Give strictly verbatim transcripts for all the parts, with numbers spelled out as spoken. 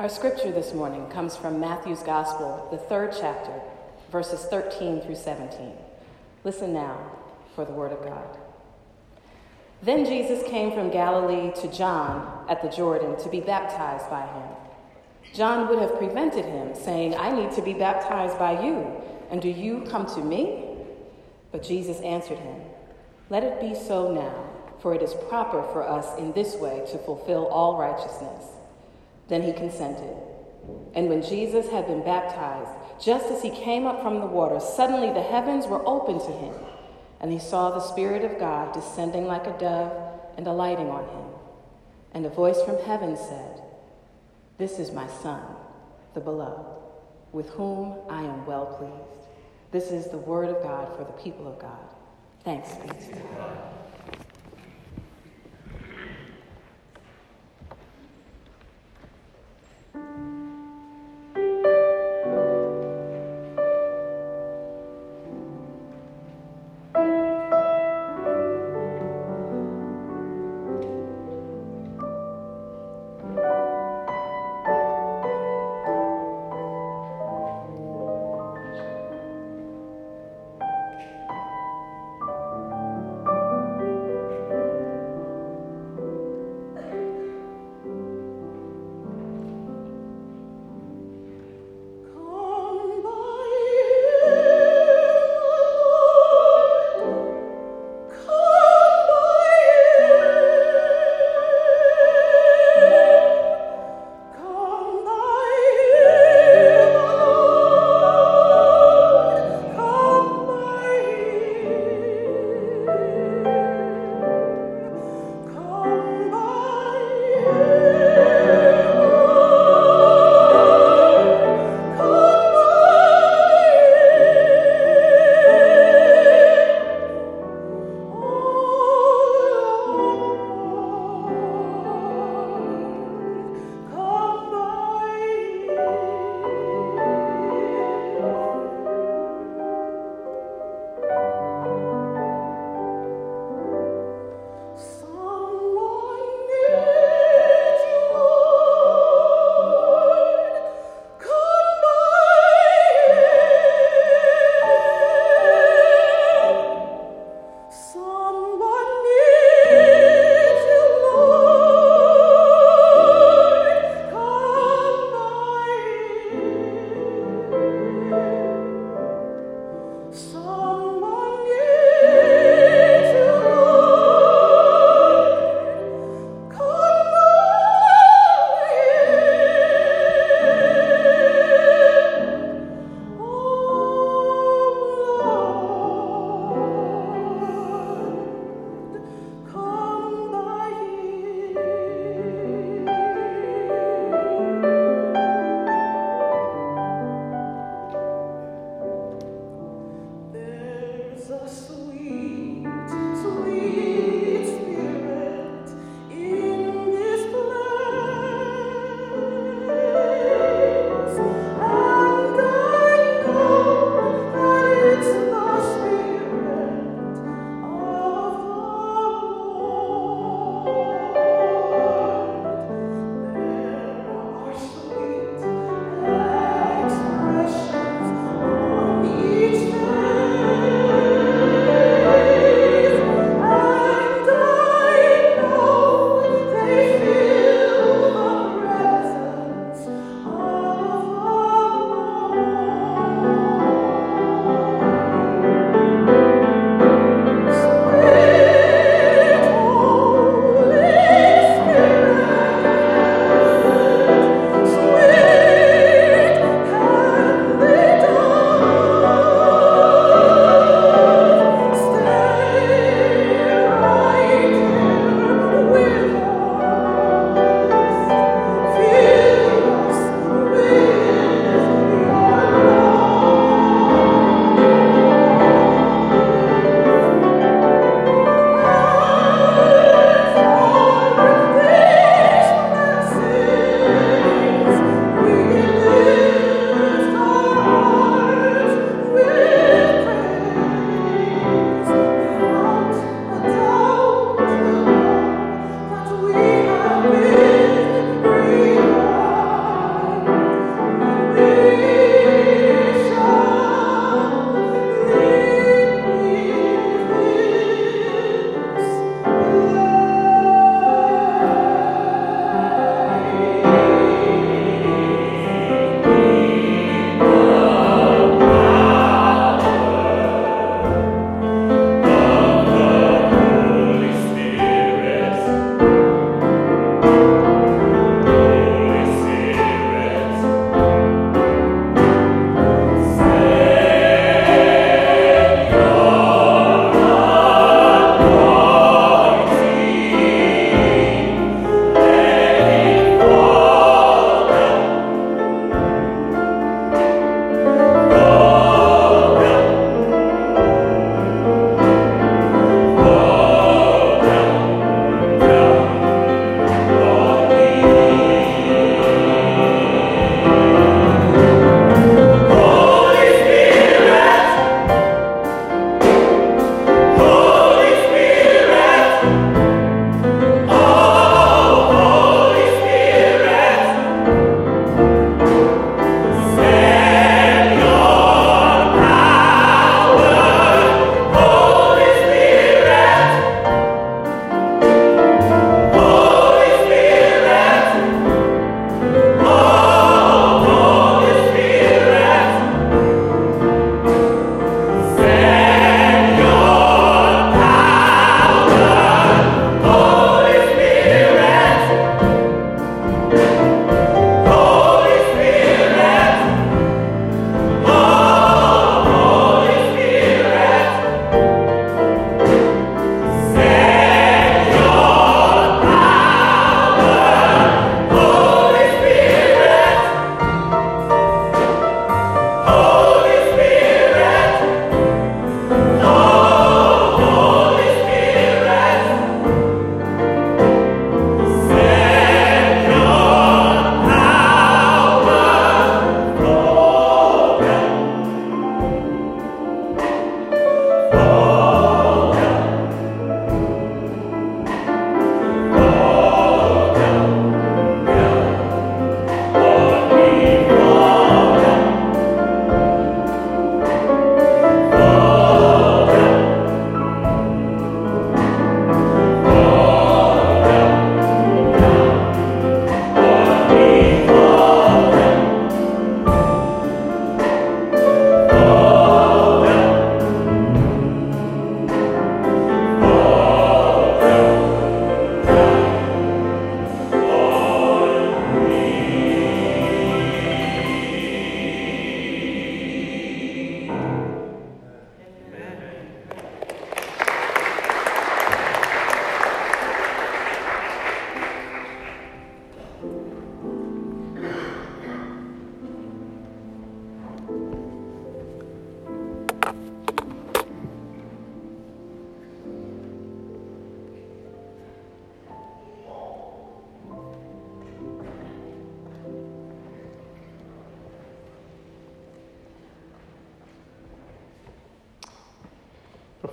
Our scripture this morning comes from Matthew's Gospel, the third chapter, verses thirteen through seventeen. Listen now for the word of God. Then Jesus came from Galilee to John at the Jordan to be baptized by him. John would have prevented him, saying, "I need to be baptized by you, and do you come to me?" But Jesus answered him, "Let it be so now, for it is proper for us in this way to fulfill all righteousness." Then he consented. And when Jesus had been baptized, just as he came up from the water, suddenly the heavens were opened to him, and he saw the Spirit of God descending like a dove and alighting on him. And a voice from heaven said, "This is my Son, the beloved, with whom I am well pleased." This is the word of God for the people of God. Thanks be to God.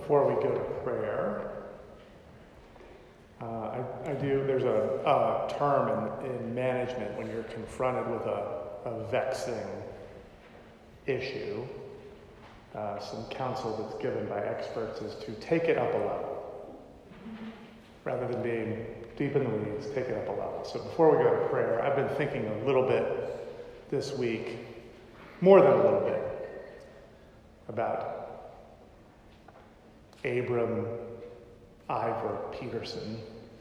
before we go to prayer, uh, I, I do, there's a, a term in, in management when you're confronted with a, a vexing issue. Uh, some counsel that's given by experts is to take it up a level. Rather than being deep in the weeds, take it up a level. So before we go to prayer, I've been thinking a little bit this week, more than a little bit, about Abram Ivor Peterson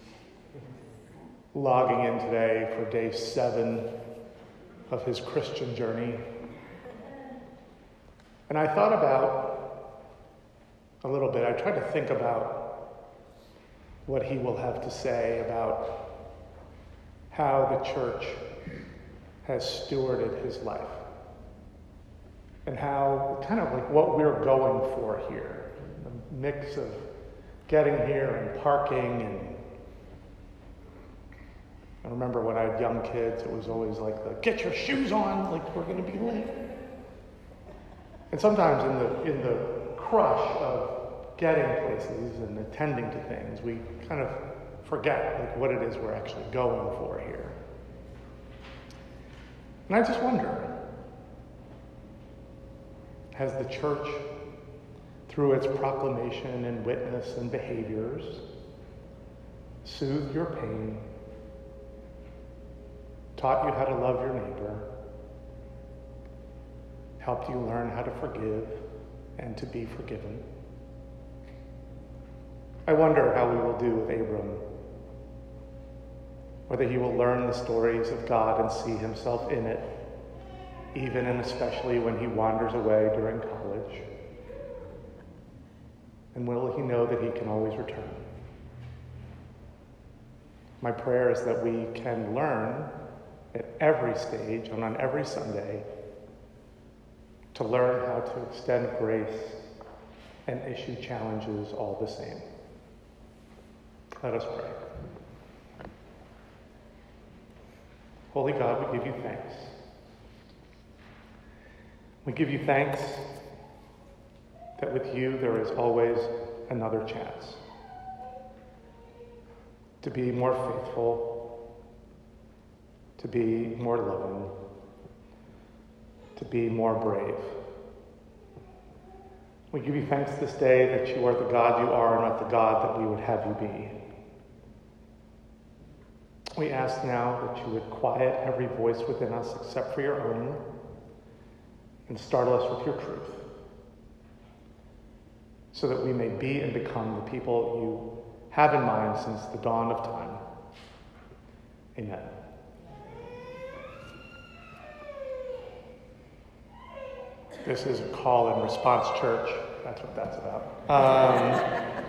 logging in today for day seven of his Christian journey. And I thought about, a little bit, I tried to think about what he will have to say about how the church has stewarded his life. And how, kind of like what we're going for here. A mix of getting here and parking. And I remember when I had young kids, it was always like the, get your shoes on, like we're going to be late. And sometimes in the in the crush of getting places and attending to things, we kind of forget like what it is we're actually going for here. And I just wonder, has the church, through its proclamation and witness and behaviors, soothed your pain, taught you how to love your neighbor, helped you learn how to forgive and to be forgiven? I wonder how we will do with Abram. Whether he will learn the stories of God and see himself in it, even and especially when he wanders away during college. And will he know that he can always return? My prayer is that we can learn at every stage and on every Sunday to learn how to extend grace and issue challenges all the same. Let us pray. Holy God, we give you thanks. We give you thanks that with you there is always another chance to be more faithful, to be more loving, to be more brave. We give you thanks this day that you are the God you are and not the God that we would have you be. We ask now that you would quiet every voice within us except for your own and startle us with your truth so that we may be and become the people you have in mind since the dawn of time. Amen. This is a call and response church. That's what that's about. Um,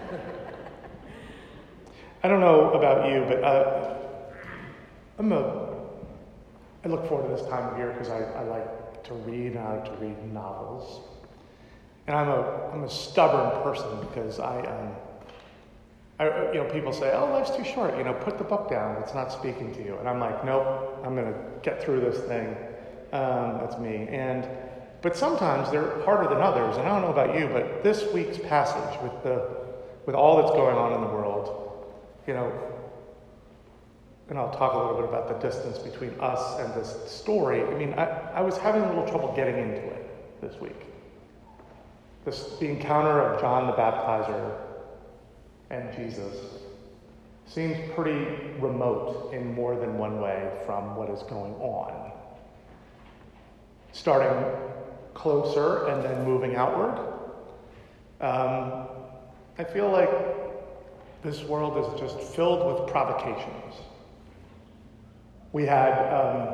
I don't know about you, but uh, I'm a, I look forward to this time of year because I, I like to read and I like to read novels. And I'm a I'm a stubborn person because I, um, I you know, people say, oh, life's too short. You know, put the book down. It's not speaking to you. And I'm like, nope, I'm going to get through this thing. Um, that's me. And But sometimes they're harder than others, and I don't know about you, but this week's passage with the with all that's going on in the world, you know, and I'll talk a little bit about the distance between us and this story. I mean, I, I was having a little trouble getting into it this week. This, the encounter of John the Baptizer and Jesus seems pretty remote in more than one way from what is going on. Starting closer and then moving outward. Um, I feel like this world is just filled with provocations. We had um,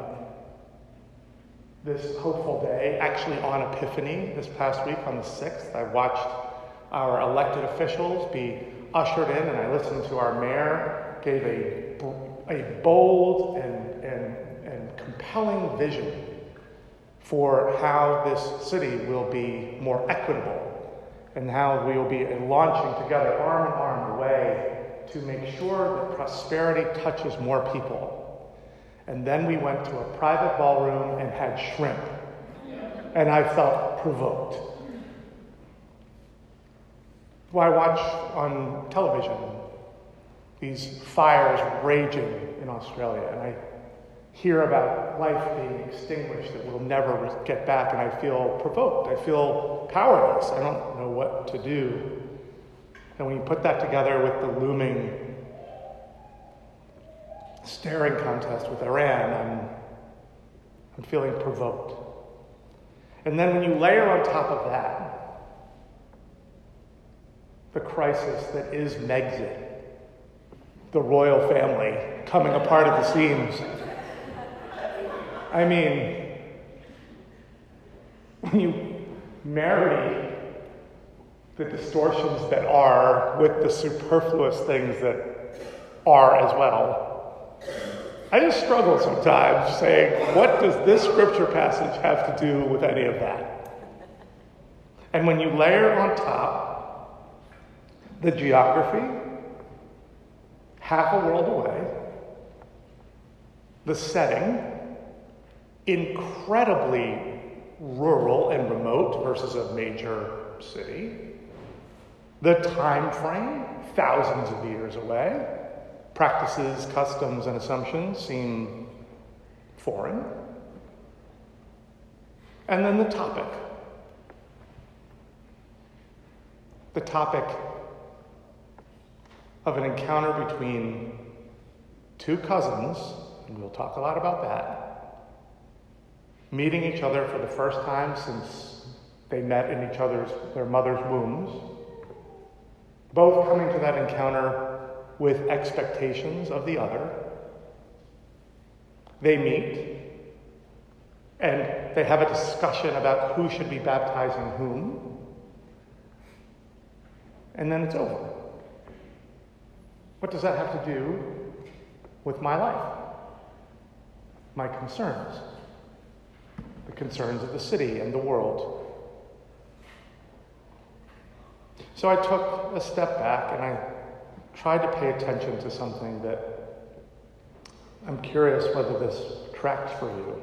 this hopeful day, actually on Epiphany this past week on the sixth. I watched our elected officials be ushered in, and I listened to our mayor gave a, a bold and, and, and compelling vision for how this city will be more equitable and how we will be launching together arm in arm a way to make sure that prosperity touches more people. And then we went to a private ballroom and had shrimp. And I felt provoked. Well, I watch on television these fires raging in Australia, and I hear about life being extinguished that we'll never get back, and I feel provoked. I feel powerless. I don't know what to do. And when you put that together with the looming staring contest with Iran, I'm, I'm feeling provoked. And then when you layer on top of that the crisis that is Megxit, the royal family coming apart at the seams, I mean, when you marry the distortions that are with the superfluous things that are as well, I just struggle sometimes saying, what does this scripture passage have to do with any of that? And when you layer on top the geography, half a world away, the setting, incredibly rural and remote versus a major city, the time frame, thousands of years away, practices, customs, and assumptions seem foreign. And then the topic. The topic of an encounter between two cousins, and we'll talk a lot about that, meeting each other for the first time since they met in each other's, their mother's wombs, both coming to that encounter with expectations of the other. They meet, and they have a discussion about who should be baptizing whom, and then it's over. What does that have to do with my life? My concerns. The concerns of the city and the world. So I took a step back and I tried to pay attention to something that I'm curious whether this tracks for you.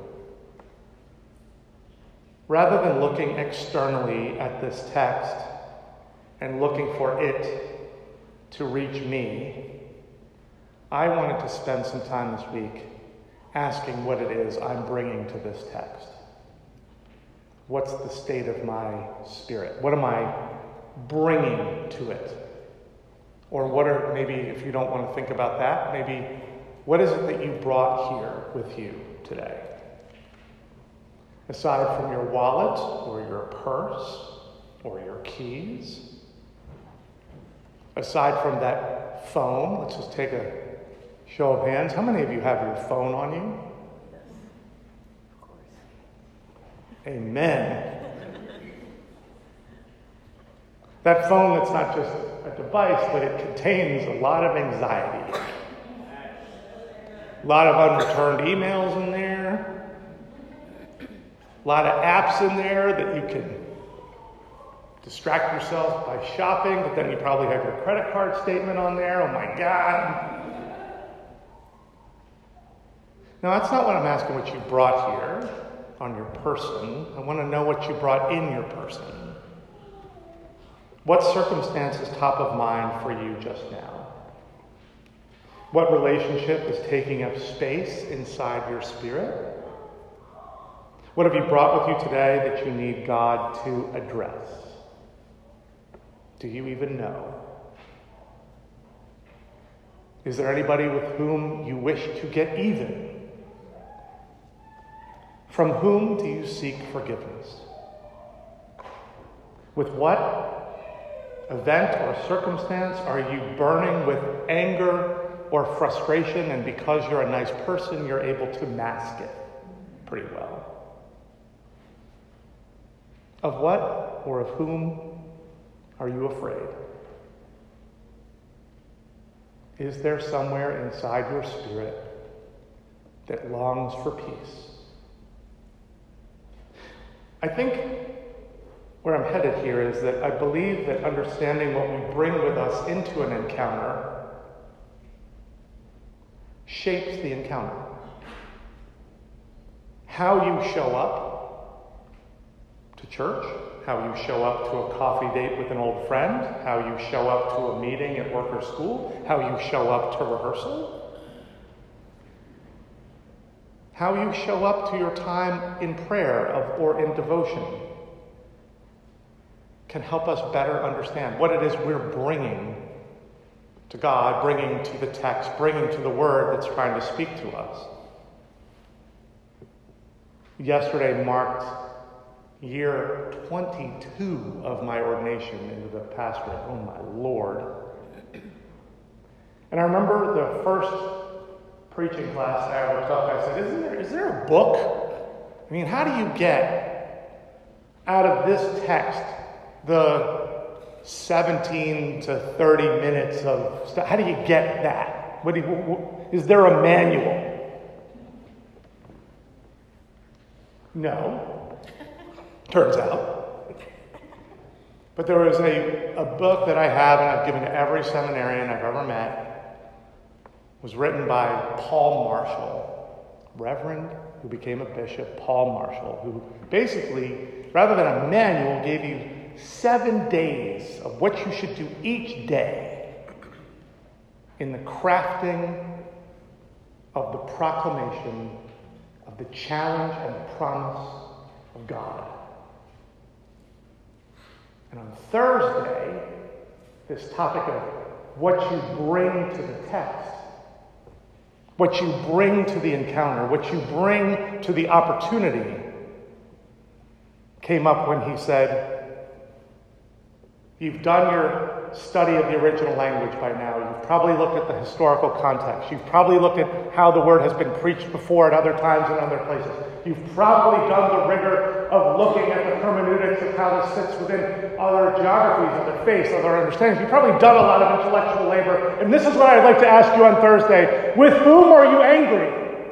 Rather than looking externally at this text and looking for it to reach me, I wanted to spend some time this week asking what it is I'm bringing to this text. What's the state of my spirit? What am I bringing to it? Or what are, maybe if you don't want to think about that, maybe what is it that you brought here with you today? Aside from your wallet or your purse or your keys, aside from that phone, let's just take a show of hands. How many of you have your phone on you? Yes, of course. Amen. That phone that's not just a device, but it contains a lot of anxiety. A lot of unreturned emails in there. A lot of apps in there that you can distract yourself by shopping, but then you probably have your credit card statement on there. Oh my God. Now, that's not what I'm asking what you brought here on your person. I want to know what you brought in your person. What circumstance is top of mind for you just now? What relationship is taking up space inside your spirit? What have you brought with you today that you need God to address? Do you even know? Is there anybody with whom you wish to get even? From whom do you seek forgiveness? With what event or circumstance are you burning with anger or frustration, and because you're a nice person, you're able to mask it pretty well? Of what or of whom are you afraid? Is there somewhere inside your spirit that longs for peace? I think where I'm headed here is that I believe that understanding what we bring with us into an encounter shapes the encounter. How you show up to church, how you show up to a coffee date with an old friend, how you show up to a meeting at work or school, how you show up to rehearsal, how you show up to your time in prayer of, or in devotion can help us better understand what it is we're bringing to God, bringing to the text, bringing to the word that's trying to speak to us. Yesterday marked year twenty-two of my ordination into the pastorate. Oh my Lord. And I remember the first preaching class I ever took, I said, Isn't there, is there a book? I mean, how do you get out of this text the seventeen to thirty minutes of stuff? How do you get that? What do you, what, is there a manual? No. Turns out. But there was a, a book that I have and I've given to every seminarian I've ever met. It was written by Paul Marshall, Reverend who became a bishop, Paul Marshall, who basically, rather than a manual, gave you seven days of what you should do each day in the crafting of the proclamation of the challenge and the promise of God. And on Thursday, this topic of what you bring to the text, what you bring to the encounter, what you bring to the opportunity, came up when he said, you've done your study of the original language by now. You've probably looked at the historical context. You've probably looked at how the word has been preached before at other times and other places. You've probably done the rigor of looking at the hermeneutics of how this fits within other geographies, other faiths, other understandings. You've probably done a lot of intellectual labor. And this is what I'd like to ask you on Thursday. With whom are you angry?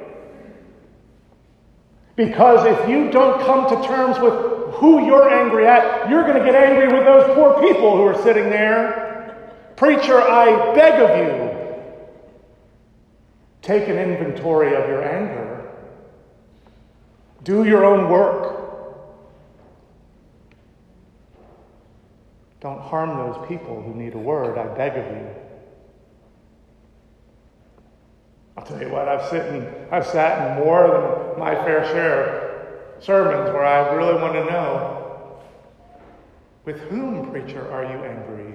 Because if you don't come to terms with who you're angry at, you're going to get angry with those poor people who are sitting there. Preacher, I beg of you, take an inventory of your anger. Do your own work. Don't harm those people who need a word, I beg of you. I'll tell you what, I've sit in, I've sat in more than my fair share sermons where I really want to know, with whom, preacher, are you angry?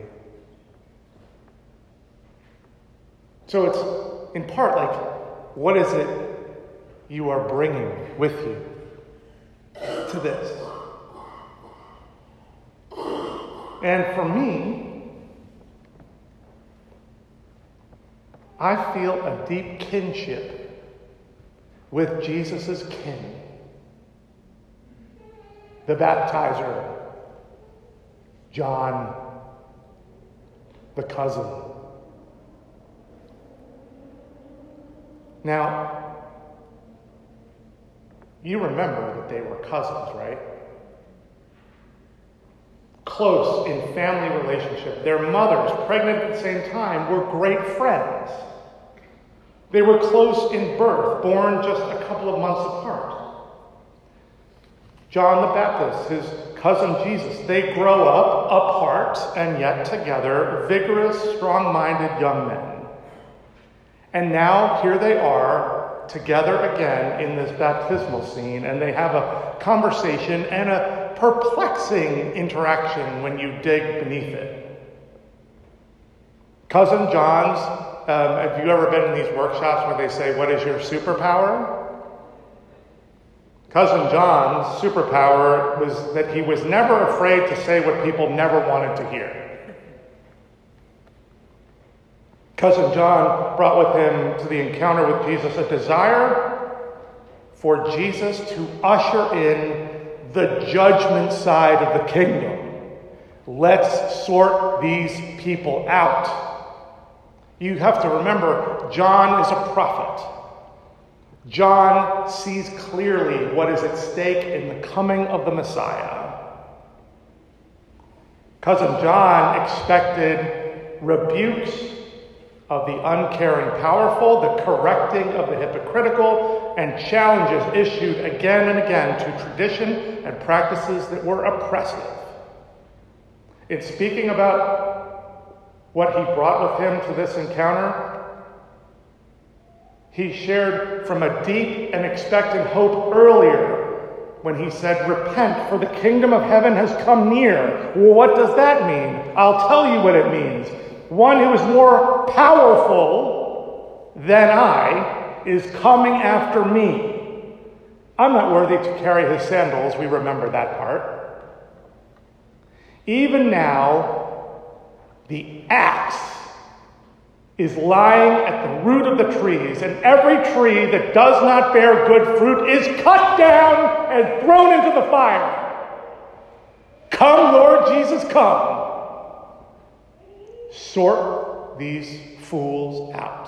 So it's in part like, what is it you are bringing with you to this? And for me, I feel a deep kinship with Jesus' kin. The baptizer, John, the cousin. Now, you remember that they were cousins, right? Close in family relationship. Their mothers, pregnant at the same time, were great friends. They were close in birth, born just a couple of months apart. John the Baptist, his cousin Jesus, they grow up apart and yet together, vigorous, strong-minded young men. And now here they are together again in this baptismal scene, and they have a conversation and a perplexing interaction when you dig beneath it. Cousin John's, um, have you ever been in these workshops where they say, what is your superpower? Cousin John's superpower was that he was never afraid to say what people never wanted to hear. Cousin John brought with him to the encounter with Jesus a desire for Jesus to usher in the judgment side of the kingdom. Let's sort these people out. You have to remember, John is a prophet. John sees clearly what is at stake in the coming of the Messiah. Cousin John expected rebukes of the uncaring powerful, the correcting of the hypocritical, and challenges issued again and again to tradition and practices that were oppressive. In speaking about what he brought with him to this encounter, he shared from a deep and expectant hope earlier when he said, "Repent, for the kingdom of heaven has come near." Well, what does that mean? I'll tell you what it means. One who is more powerful than I is coming after me. I'm not worthy to carry his sandals. We remember that part. Even now, the axe is lying at the root of the trees, and every tree that does not bear good fruit is cut down and thrown into the fire. Come, Lord Jesus, come. Sort these fools out.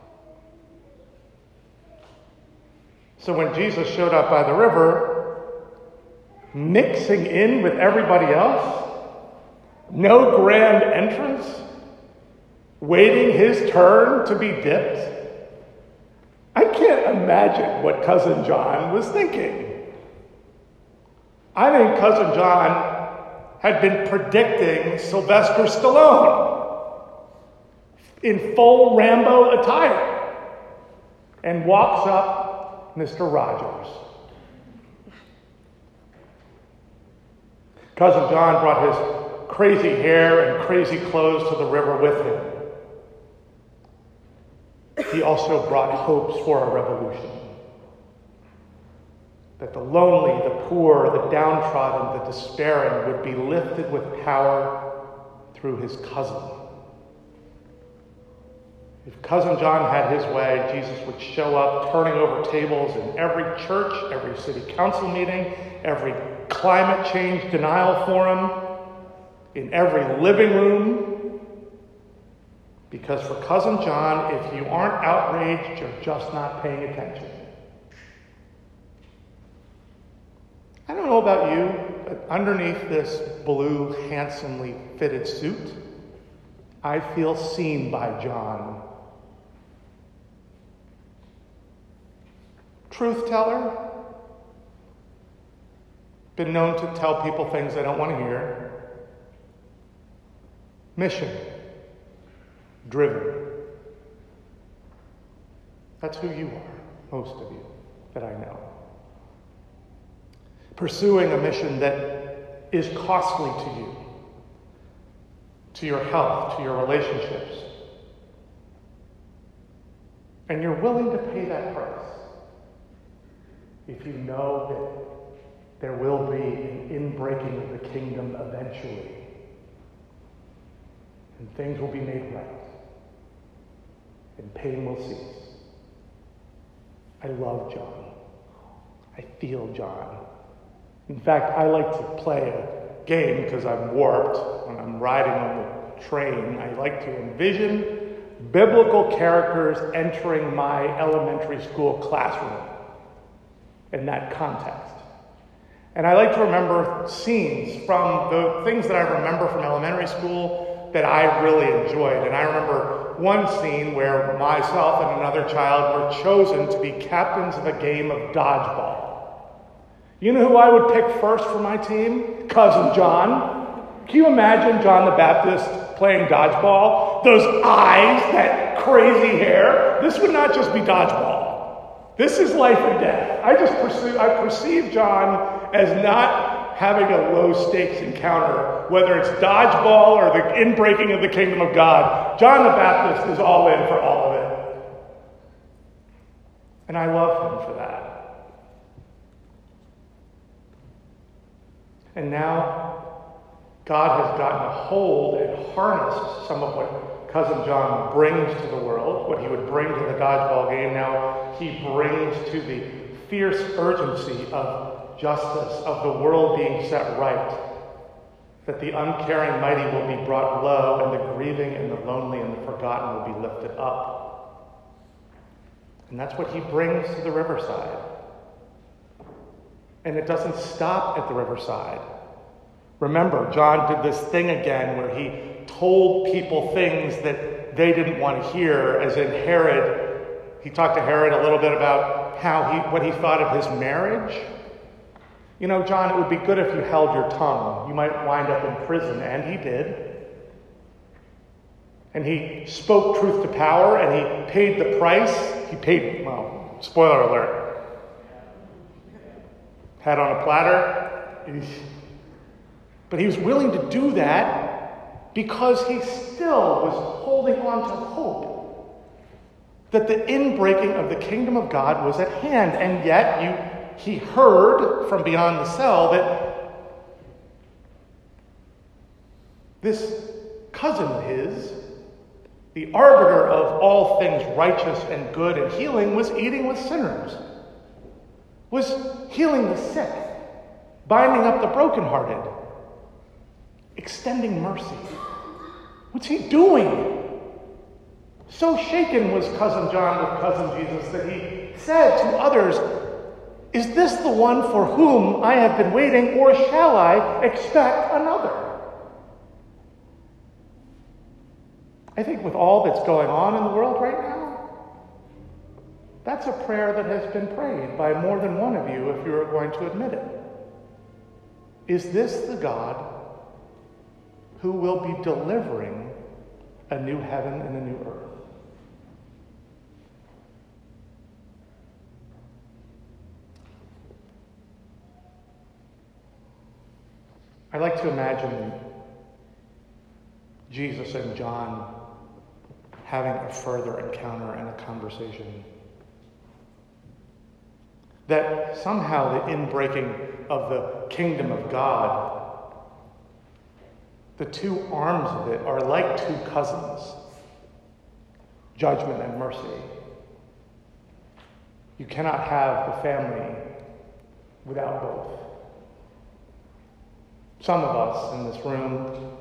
So when Jesus showed up by the river, mixing in with everybody else, no grand entrance, waiting his turn to be dipped, I can't imagine what Cousin John was thinking. I think Cousin John had been predicting Sylvester Stallone in full Rambo attire, and walks up Mister Rogers. Cousin John brought his crazy hair and crazy clothes to the river with him. He also brought hopes for a revolution. That the lonely, the poor, the downtrodden, the despairing would be lifted with power through his cousin. If Cousin John had his way, Jesus would show up turning over tables in every church, every city council meeting, every climate change denial forum, in every living room. Because for Cousin John, if you aren't outraged, you're just not paying attention. I don't know about you, but underneath this blue, handsomely fitted suit, I feel seen by John. Truth teller. Been known to tell people things they don't want to hear. Mission. Driven. That's who you are, most of you that I know. Pursuing a mission that is costly to you, to your health, to your relationships. And you're willing to pay that price if you know that there will be an inbreaking of the kingdom eventually. And things will be made right. And pain will cease. I love John. I feel John. In fact, I like to play a game because I'm warped when I'm riding on the train. I like to envision biblical characters entering my elementary school classroom in that context. And I like to remember scenes from the things that I remember from elementary school that I really enjoyed. And I remember one scene where myself and another child were chosen to be captains of a game of dodgeball. You know who I would pick first for my team? Cousin John. Can you imagine John the Baptist playing dodgeball? Those eyes, that crazy hair. This would not just be dodgeball. This is life and death. I just pursue, I perceive John as not having a low-stakes encounter, whether it's dodgeball or the inbreaking of the kingdom of God. John the Baptist is all in for all of it. And I love him for that. And now, God has gotten a hold and harnessed some of what Cousin John brings to the world, what he would bring to the dodgeball game. Now he brings to the fierce urgency of justice, of the world being set right, that the uncaring mighty will be brought low, and the grieving and the lonely and the forgotten will be lifted up. And that's what he brings to the riverside. And it doesn't stop at the riverside. Remember, John did this thing again where he told people things that they didn't want to hear, as in Herod. He talked to Herod a little bit about how he, what he thought of his marriage. You know, John, it would be good if you held your tongue. You might wind up in prison, and he did. And he spoke truth to power, and he paid the price. He paid, well, spoiler alert. Had on a platter. But he was willing to do that because he still was holding on to hope that the inbreaking of the kingdom of God was at hand. And yet you he heard from beyond the cell that this cousin of his, the arbiter of all things righteous and good and healing, was eating with sinners, was healing the sick, binding up the brokenhearted, extending mercy. What's he doing? So shaken was cousin John with cousin Jesus that he said to others, "Is this the one for whom I have been waiting, or shall I expect another?" I think with all that's going on in the world right now, that's a prayer that has been prayed by more than one of you if you are going to admit it. Is this the God who will be delivering a new heaven and a new earth? I like to imagine Jesus and John having a further encounter and a conversation. That somehow the inbreaking of the kingdom of God, the two arms of it are like two cousins, judgment and mercy. You cannot have the family without both. Some of us in this room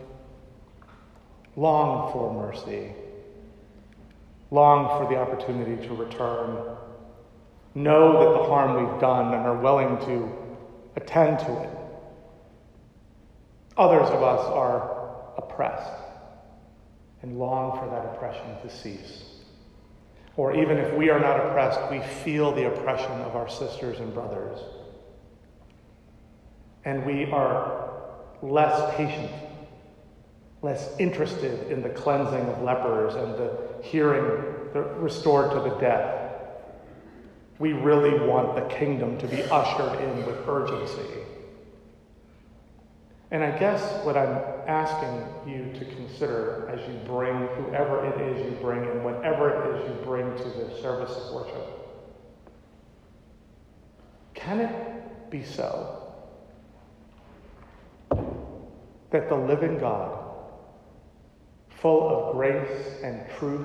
long for mercy, long for the opportunity to return, know that the harm we've done and are willing to attend to it. Others of us are oppressed and long for that oppression to cease. Or even if we are not oppressed, we feel the oppression of our sisters and brothers. And we are less patient, less interested in the cleansing of lepers and the hearing the restored to the deaf. We really want the kingdom to be ushered in with urgency. And I guess what I'm asking you to consider as you bring whoever it is you bring and whatever it is you bring to the service of worship, can it be so that the living God, full of grace and truth,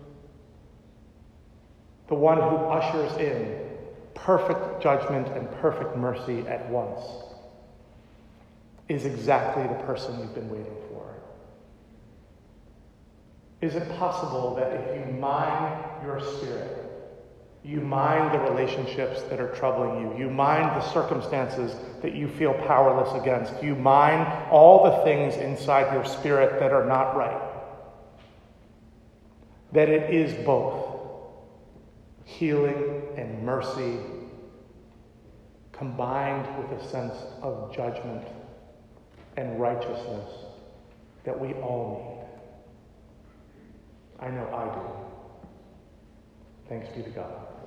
the one who ushers in perfect judgment and perfect mercy at once, is exactly the person you've been waiting for? Is it possible that if you mind your spirit, you mind the relationships that are troubling you, you mind the circumstances that you feel powerless against, you mind all the things inside your spirit that are not right, that it is both healing and mercy combined with a sense of judgment and righteousness that we all need? I know I do. Thanks be to God.